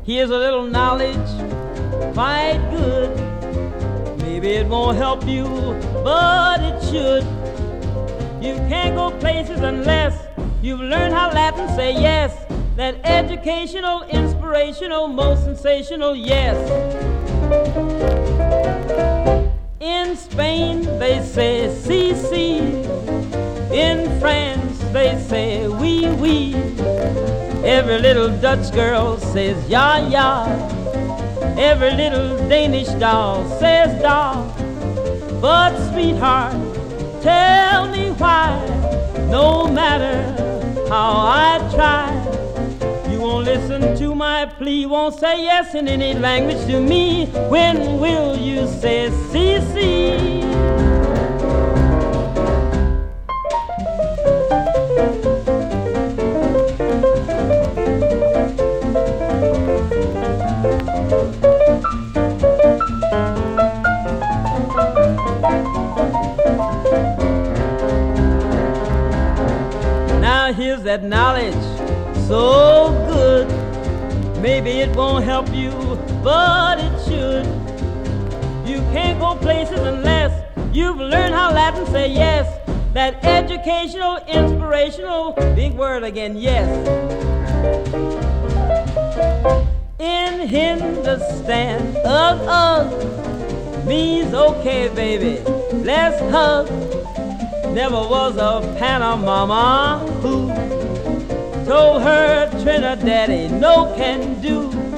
Here's a little knowledge, quite good. Maybe it won't help you, but it should. You can't go places unless you've learned how Latin say yes. That educational, inspirational, most sensational yes. In Spain they say si, si. In France they say oui, oui. Every little Dutch girl says ja, ja. Every little Danish doll says da. But sweetheart, tell me why, no matter how I try, you won't listen to my plea, won't say yes in any language to me. When will you say si, si? Now here's that knowledge, so good. Maybe it won't help you, but it should. You can't go places unless you've learned how Latin say yes. That educational, inspirational, big word again, yes. In Hindustan, means okay, baby, let's hug. Never was a Panama who told her Trinidaddy no can do.